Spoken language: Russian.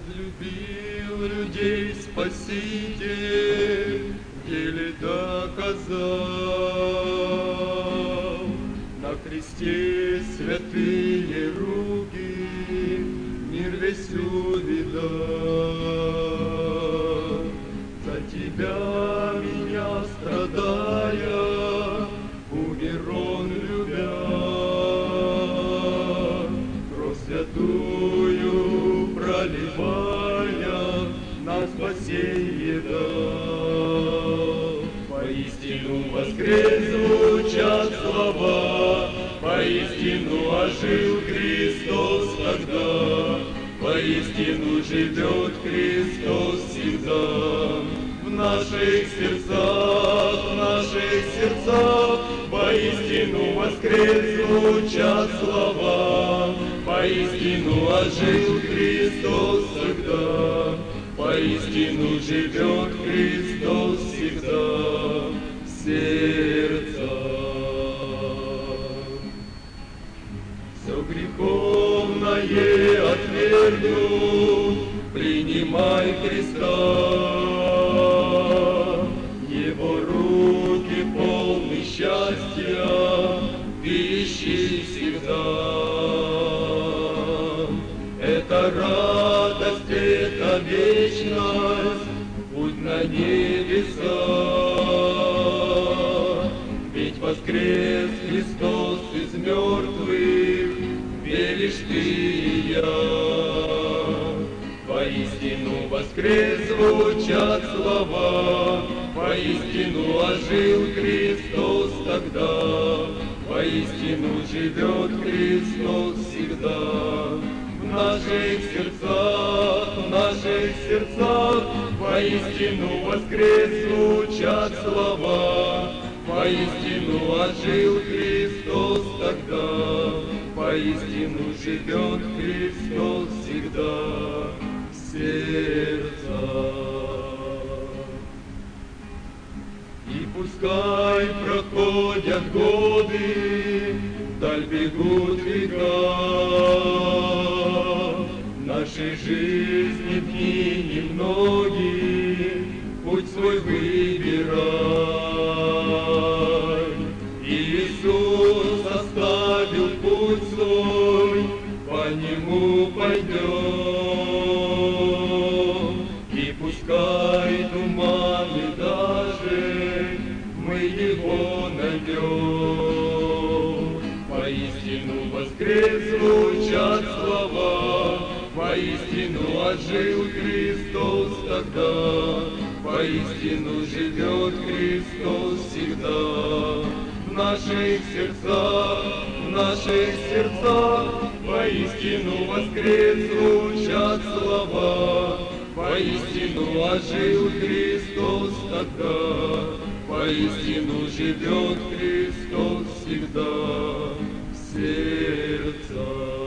Возлюбил людей Спаситель, в деле доказал. На кресте святые руки мир весь увидал. За тебя, меня страдая, умер он, любя. Кровь святую проливая, на спасение дал. Поистину воскрес, звучат слова, поистину ожил Христос тогда, поистину живет Христос всегда. В наших сердцах, поистину воскрес, звучат слова, поистину ожил Христос тогда, поистину живет Христос всегда в сердцах. Все греховное отвергнув, принимай Христа. Его руки полны счастья, ты ищи всегда. Это радость, это вечность, путь на небеса. Ведь воскрес Христос из мертвых, веришь ты и я. Поистину воскрес, звучат слова, поистину ожил Христос тогда, поистину живет Христос всегда. В наших сердцах, поистину воскрес, звучат слова, поистину ожил Христос тогда, поистину живет Христос всегда в сердцах. И пускай проходят годы, вдаль бегут века, в нашей жизни дни немногие, путь свой выбирай. Иисус оставил путь свой, по нему пойдем. И пускай туманы даже, мы его найдем. Поистину воскрес, звучат слова, поистину ожил Христос тогда, поистину живет Христос всегда. В наших сердцах, поистину воскрес, звучат слова, поистину ожил Христос тогда, поистину живет Христос всегда в сердцах.